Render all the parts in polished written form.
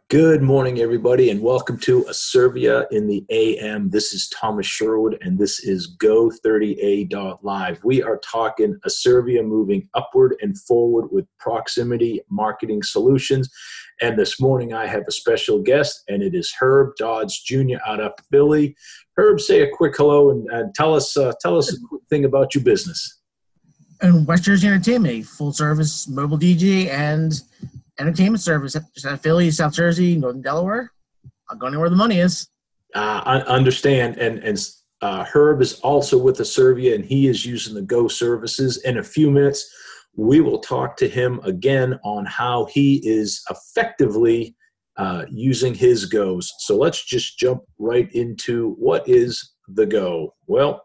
Good morning, everybody, and welcome to Acervia in the AM. This is Thomas Sherwood, and this is Go30A.live. We are talking Acervia moving upward and forward with proximity marketing solutions. And this morning, I have a special guest, and it is Herb Dodds Jr. out of Philly. Herb, say a quick hello and tell us a quick thing about your business. And West Jersey Entertainment, full service mobile DJ and entertainment service at Philly, South Jersey, Northern Delaware. I'll go anywhere the money is. I understand. And Herb is also with Acervia, and he is using the Go services. In a few minutes, we will talk to him again on how he is effectively using his Goes. So let's just jump right into what is the Go. Well,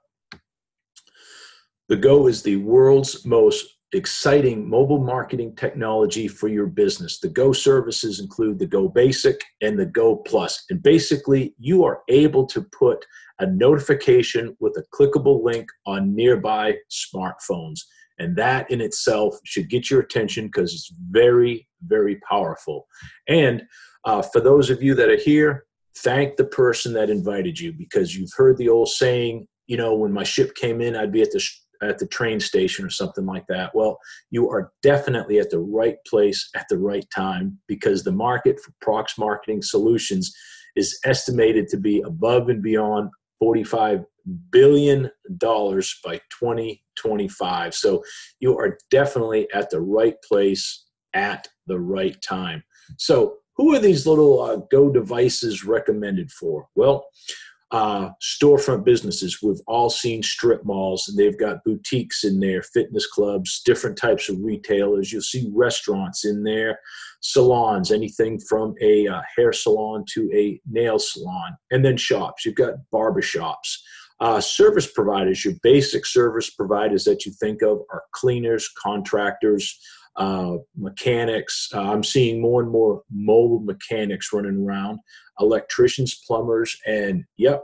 the Go is the world's most exciting mobile marketing technology for your business. The Go services include the Go Basic and the Go Plus. And basically, you are able to put a notification with a clickable link on nearby smartphones. And that in itself should get your attention because it's very, very powerful. And for those of you that are here, thank the person that invited you, because you've heard the old saying, you know, when my ship came in, I'd be at the train station or something like that. Well, you are definitely at the right place at the right time, because the market for Prox Marketing Solutions is estimated to be above and beyond $45 billion by 2025. So you are definitely at the right place at the right time. So who are these little Go devices recommended for? Well, storefront businesses. We've all seen strip malls, and they've got boutiques in there, fitness clubs, different types of retailers. You'll see restaurants in there, salons, anything from a hair salon to a nail salon, and then shops. You've got barbershops. Service providers, your basic service providers that you think of are cleaners, contractors, mechanics. I'm seeing more and more mobile mechanics running around, electricians, plumbers, and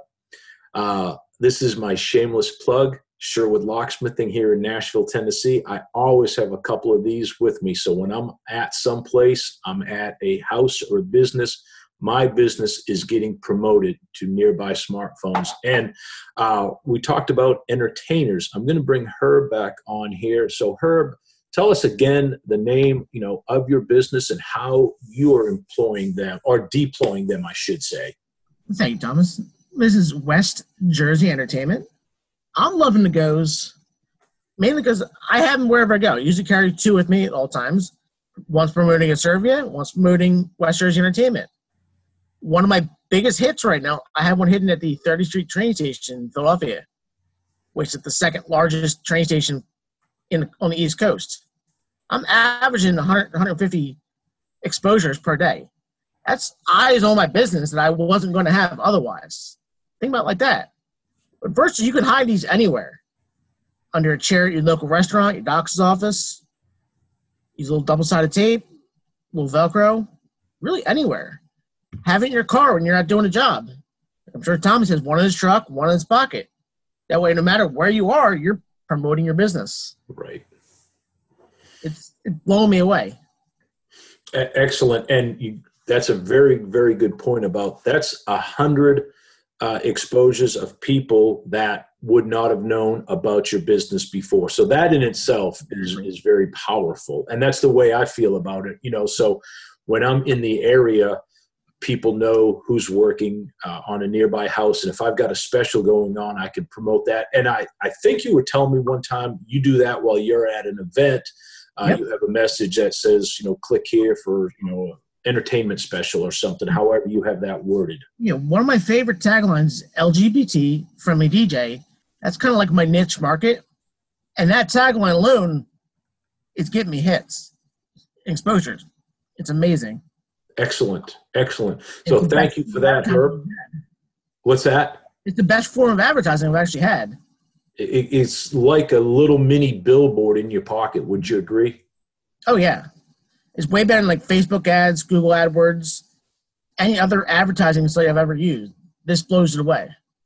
this is my shameless plug, Sherwood Locksmithing here in Nashville, Tennessee. I always have a couple of these with me. So when I'm at some place, I'm at a house or business, my business is getting promoted to nearby smartphones. And we talked about entertainers. I'm going to bring Herb back on here. So Herb, tell us again the name, of your business and how you are employing them, or deploying them, I should say. Thank you, Thomas. This is West Jersey Entertainment. I'm loving the Goes, mainly because I have them wherever I go. I usually carry two with me at all times. One's promoting Acervia, one's promoting West Jersey Entertainment. One of my biggest hits right now, I have one hidden at the 30th Street train station in Philadelphia, which is the second largest train station on the East Coast. I'm averaging 100, 150 exposures per day. That's eyes on my business that I wasn't going to have otherwise. Think about it like that. But virtually, you can hide these anywhere. Under a chair at your local restaurant, your doctor's office. Use a little double-sided tape, a little Velcro, really anywhere. Have it in your car when you're not doing a job. I'm sure Thomas has one in his truck, one in his pocket. That way, no matter where you are, you're promoting your business. Right. It's blowing me away. Excellent. And that's a very, very good point about that's 100 exposures of people that would not have known about your business before. So that in itself is very powerful. And that's the way I feel about it. So when I'm in the area, people know who's working on a nearby house. And if I've got a special going on, I can promote that. And I think you were telling me one time you do that while you're at an event. Yep. You have a message that says, click here for, entertainment special or something, however you have that worded. One of my favorite taglines, LGBT friendly DJ, that's kind of like my niche market. And that tagline alone is getting me hits, exposures. It's amazing. Excellent. So thank you for that, Herb. What's that? It's the best form of advertising I've actually had. It's like a little mini billboard in your pocket. Would you agree? Oh, yeah. It's way better than like Facebook ads, Google AdWords, any other advertising site I've ever used. This blows it away.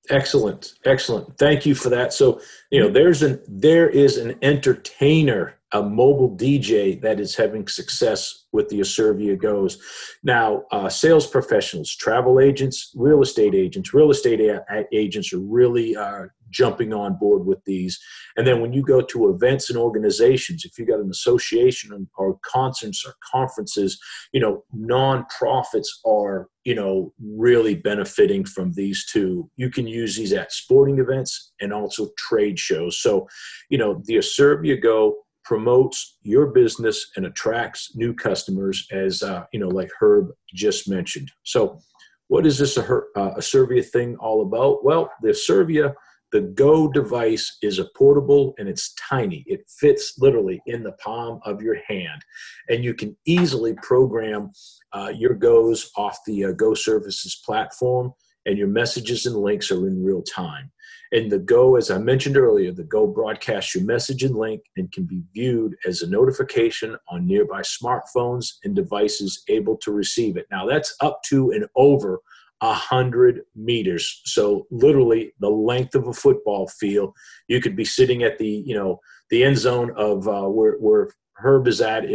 Excellent, excellent. Thank you for that. So, there is an entertainer, a mobile DJ that is having success with the Acervia Goes. Now, sales professionals, travel agents, real estate agents, agents are really jumping on board with these. And then when you go to events and organizations, if you got an association or concerts or conferences, nonprofits are, really benefiting from these too. You can use these at sporting events and also trade shows. So, the Acervia Go promotes your business and attracts new customers, as like Herb just mentioned. So, what is this Acervia thing all about? Well, the Acervia, the Go device, is a portable and it's tiny. It fits literally in the palm of your hand, and you can easily program your Goes off the Go Services platform, and your messages and links are in real time. And the Go, as I mentioned earlier, the Go broadcasts your message and link and can be viewed as a notification on nearby smartphones and devices able to receive it. Now, that's up to and over 100 meters. So literally the length of a football field. You could be sitting at the, the end zone of where Herb is at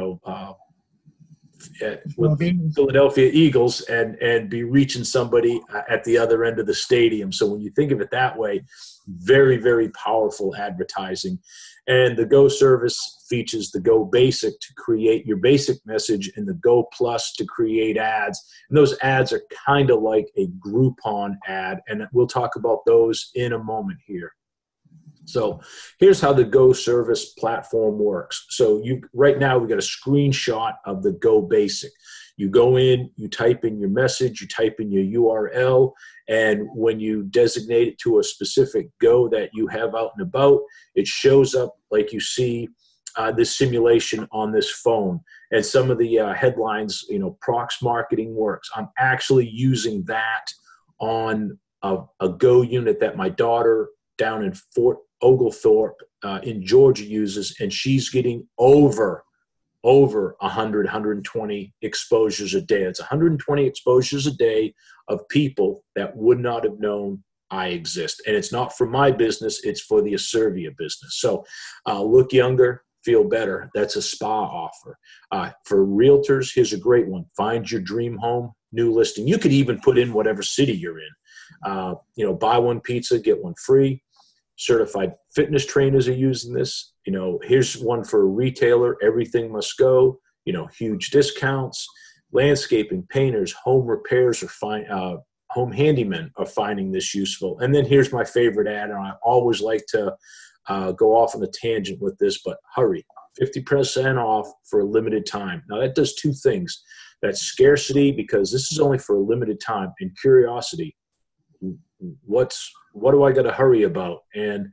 with Philadelphia Eagles and be reaching somebody at the other end of the stadium. So when you think of it that way, very, very powerful advertising. And the Go service features the Go Basic to create your basic message and the Go Plus to create ads. And those ads are kind of like a Groupon ad, and we'll talk about those in a moment here. So here's how the Go service platform works. So right now we got a screenshot of the Go Basic. You go in, you type in your message, you type in your URL, and when you designate it to a specific Go that you have out and about, it shows up like you see this simulation on this phone. And some of the headlines, Prox Marketing Works. I'm actually using that on a Go unit that my daughter down in Fort Oglethorpe in Georgia uses, and she's getting over 100, 120 exposures a day. It's 120 exposures a day of people that would not have known I exist. And it's not for my business, it's for the Acervia business. So look younger, feel better. That's a spa offer. For realtors, here's a great one. Find your dream home, new listing. You could even put in whatever city you're in. Buy one pizza, get one free. Certified fitness trainers are using this. Here's one for a retailer. Everything must go. Huge discounts. Landscaping, painters, home repairs home handymen are finding this useful. And then here's my favorite ad, and I always like to go off on a tangent with this, but hurry, 50% off for a limited time. Now that does two things. That's scarcity, because this is only for a limited time, and curiosity. What do I got to hurry about? And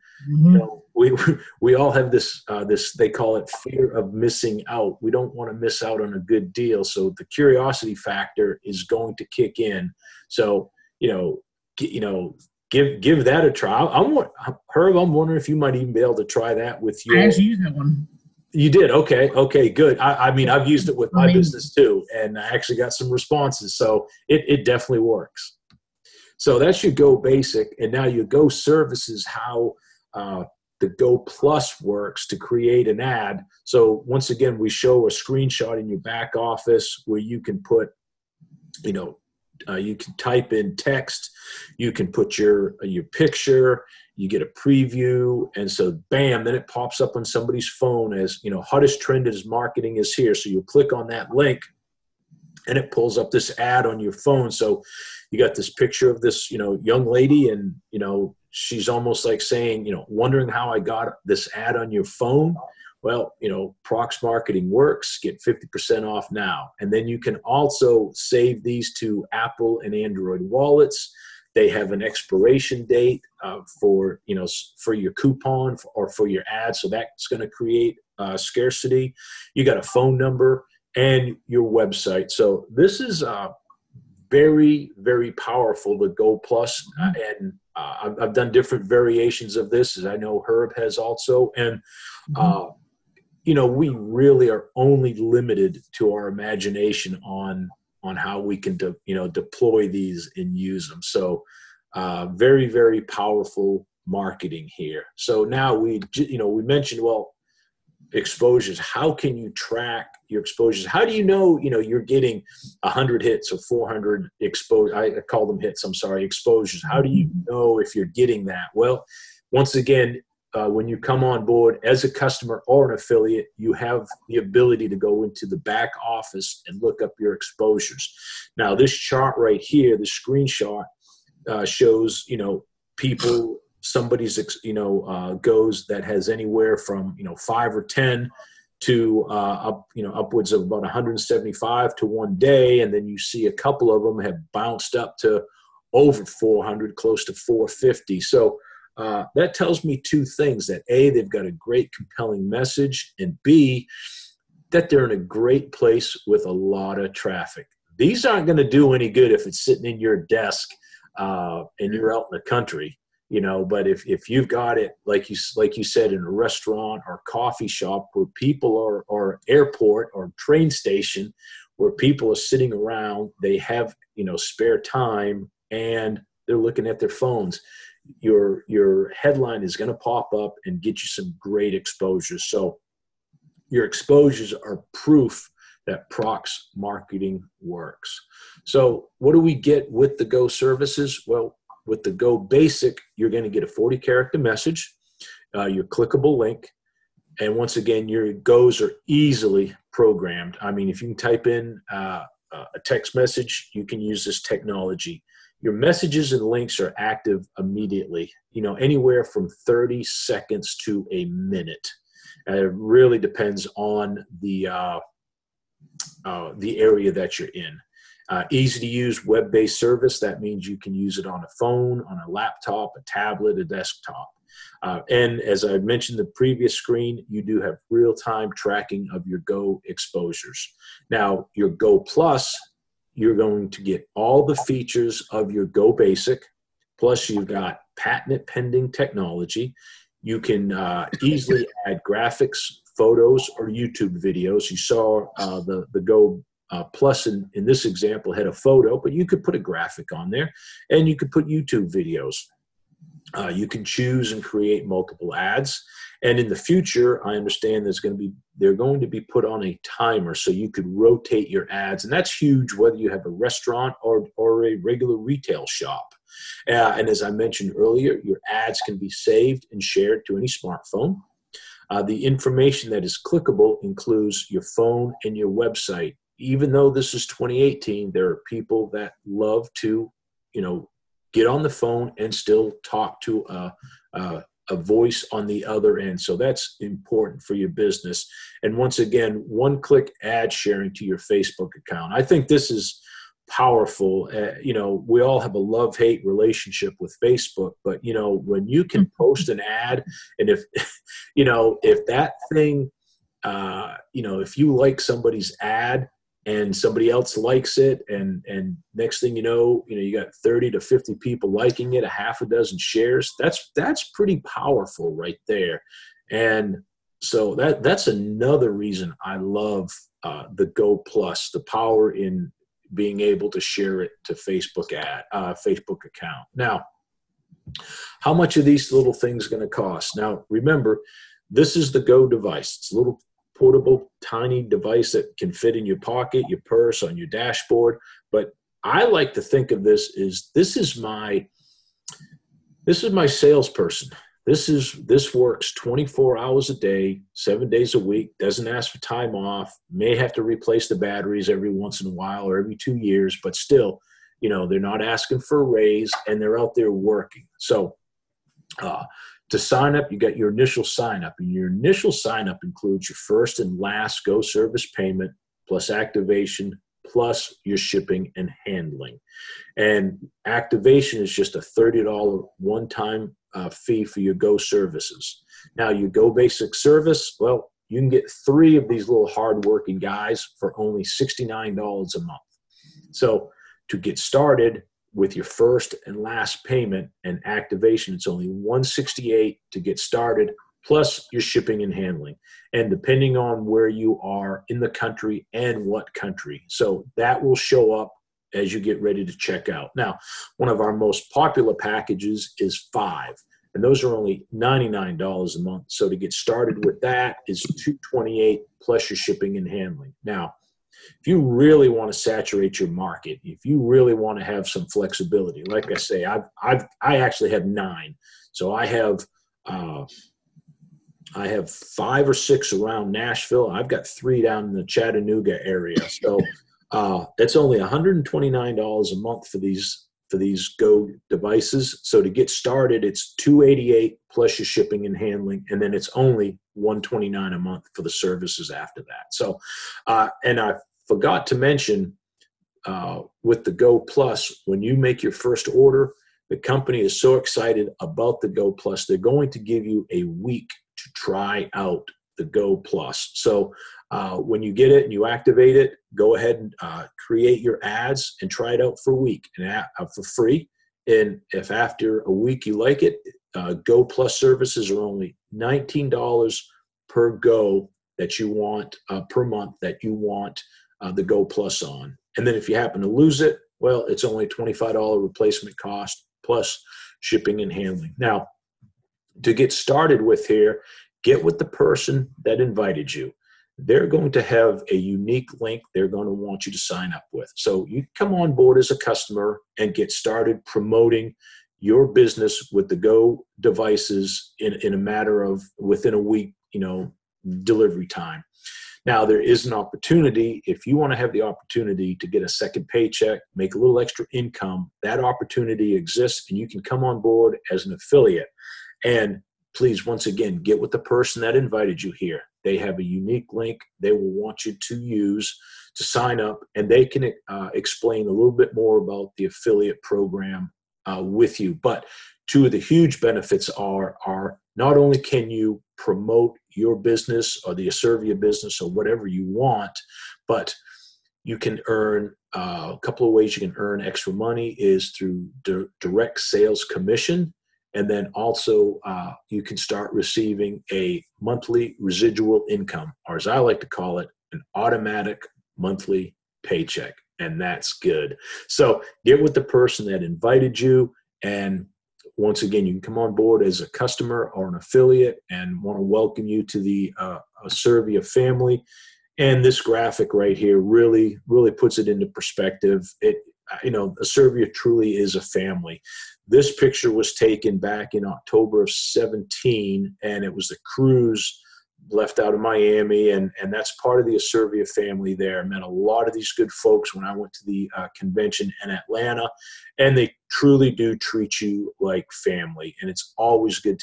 we all have this they call it fear of missing out. We don't want to miss out on a good deal, so the curiosity factor is going to kick in. So give that a try. Herb, I'm wondering if you might even be able to try that with your. I actually used that one. You did? Okay, good. I mean, I've used it with my business too, and I actually got some responses, so it definitely works. So that's your Go Basic, and now your Go Services, how the Go Plus works to create an ad. So once again, we show a screenshot in your back office where you can put, you can type in text, you can put your picture, you get a preview, and so bam, then it pops up on somebody's phone as, hottest trend is marketing is here. So you click on that link, and it pulls up this ad on your phone. So you got this picture of this, young lady, and, she's almost like saying, wondering how I got this ad on your phone. Well, Prox Marketing Works, get 50% off now. And then you can also save these to Apple and Android wallets. They have an expiration date for your coupon or for your ad. So that's going to create scarcity. You got a phone number and your website. So this is very, very powerful, the Go Plus. And I've done different variations of this, as I know Herb has also. And, we really are only limited to our imagination on how we can, deploy these and use them. So Very, very powerful marketing here. So now we mentioned, well, exposures. How can you track your exposures? How do you know, you're getting 100 hits or 400 I call them hits, I'm sorry, exposures. How do you know if you're getting that? Well, once again, when you come on board as a customer or an affiliate, you have the ability to go into the back office and look up your exposures. Now, this chart right here, the screenshot, shows, people, somebody's, goes that has anywhere from, 5 or 10 to upwards of about 175 to one day. And then you see a couple of them have bounced up to over 400, close to 450. So that tells me two things: that A, they've got a great compelling message, and B, that they're in a great place with a lot of traffic. These aren't going to do any good if it's sitting in your desk and you're out in the country, but if you've got it, like you said, in a restaurant or coffee shop where people are, or airport or train station where people are sitting around, they have, spare time and they're looking at their phones, your headline is going to pop up and get you some great exposures. So your exposures are proof that Prox marketing works. So what do we get with the Go services? Well, with the Go Basic, you're going to get a 40-character message, your clickable link, and once again, your Goes are easily programmed. I mean, if you can type in a text message, you can use this technology. Your messages and links are active immediately, anywhere from 30 seconds to a minute. It really depends on the area that you're in. Easy to use web-based service. That means you can use it on a phone, on a laptop, a tablet, a desktop. And as I mentioned in the previous screen, you do have real-time tracking of your Go exposures. Now, your Go Plus, you're going to get all the features of your Go Basic, plus you've got patent pending technology. You can easily add graphics, photos, or YouTube videos. You saw the Go Plus in this example had a photo, but you could put a graphic on there, and you could put YouTube videos. You can choose and create multiple ads. And in the future, I understand they're going to be put on a timer, so you could rotate your ads. And that's huge, whether you have a restaurant or a regular retail shop. And as I mentioned earlier, your ads can be saved and shared to any smartphone. The information that is clickable includes your phone and your website. Even though this is 2018, there are people that love to, get on the phone and still talk to a voice on the other end. So that's important for your business. And once again, one-click ad sharing to your Facebook account. I think this is powerful. We all have a love-hate relationship with Facebook, but when you can post an ad, and if that thing, if you like somebody's ad and somebody else likes it, and next thing you know, you got 30 to 50 people liking it, a half a dozen shares. That's pretty powerful right there. And so that's another reason I love the Go Plus, the power in being able to share it to Facebook account. Now, how much are these little things going to cost? Now, remember, this is the Go device. It's a little portable, tiny device that can fit in your pocket, your purse, on your dashboard. But I like to think of this is my salesperson. This works 24 hours a day, 7 days a week, doesn't ask for time off, may have to replace the batteries every once in a while or every 2 years, but still, they're not asking for a raise, and they're out there working. So to sign up, you got your initial sign up, and your initial sign up includes your first and last Go service payment, plus activation, plus your shipping and handling. And activation is just a $30 one-time fee for your Go services. Now, your Go Basic service, well, you can get 3 of these little hard-working guys for only $69 a month. So to get started with your first and last payment and activation, it's only $168 to get started, plus your shipping and handling. And depending on where you are in the country and what country. So that will show up as you get ready to check out. Now, one of our most popular packages is 5, and those are only $99 a month. So to get started with that is $228 plus your shipping and handling. Now, if you really want to saturate your market, if you really want to have some flexibility, like I say, I actually have 9. So I have 5 or 6 around Nashville. I've got 3 down in the Chattanooga area. So it's only $129 a month for these Go devices. So to get started, it's $288 plus your shipping and handling, and then it's only $129 a month for the services after that. So, and I forgot to mention with the Go Plus, when you make your first order, the company is so excited about the Go Plus, they're going to give you a week to try out the Go Plus. So when you get it and you activate it, go ahead and create your ads and try it out for a week and for free. And if after a week you like it, Go Plus services are only $19 per Go that you want per month that you want the Go Plus on. And then if you happen to lose it, well, it's only $25 replacement cost plus shipping and handling. Now, to get started with here, get with the person that invited you. They're going to have a unique link they're going to want you to sign up with. So you come on board as a customer and get started promoting your business with the Go devices in a matter of within a week, delivery time. Now, there is an opportunity, if you want to have the opportunity to get a second paycheck, make a little extra income, that opportunity exists, and you can come on board as an affiliate. And please, once again, get with the person that invited you here. They have a unique link they will want you to use to sign up, and they can explain a little bit more about the affiliate program with you. But 2 of the huge benefits are not only can you promote your business or the Acervia business or whatever you want, but you can earn a couple of ways you can earn extra money is through direct sales commission. And then also you can start receiving a monthly residual income, or as I like to call it, an automatic monthly paycheck. And that's good. So get with the person that invited you. And once again, you can come on board as a customer or an affiliate, and want to welcome you to the Acervia family. And this graphic right here really, really puts it into perspective. Acervia truly is a family. This picture was taken back in October of 17, and it was the cruise left out of Miami, and that's part of the Acervia family there. I met a lot of these good folks when I went to the convention in Atlanta, and they truly do treat you like family, and it's always good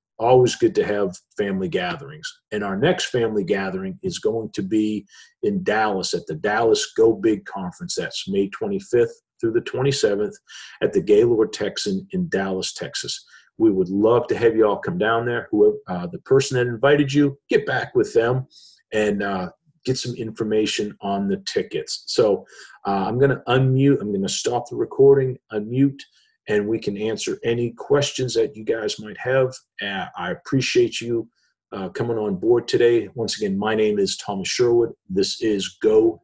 to have family gatherings. And our next family gathering is going to be in Dallas at the Dallas Go Big Conference. That's May 25th through the 27th at the Gaylord Texan in Dallas, Texas. We would love to have you all come down there. Whoever the person that invited you, get back with them and get some information on the tickets. So I'm going to unmute. I'm going to stop the recording, unmute, and we can answer any questions that you guys might have. I appreciate you coming on board today. Once again, my name is Thomas Sherwood. This is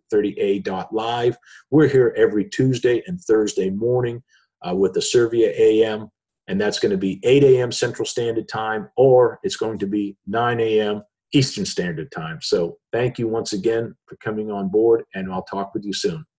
Go30A.live. We're here every Tuesday and Thursday morning with the Acervia AM, and that's going to be 8 a.m. Central Standard Time, or it's going to be 9 a.m. Eastern Standard Time. So thank you once again for coming on board, and I'll talk with you soon.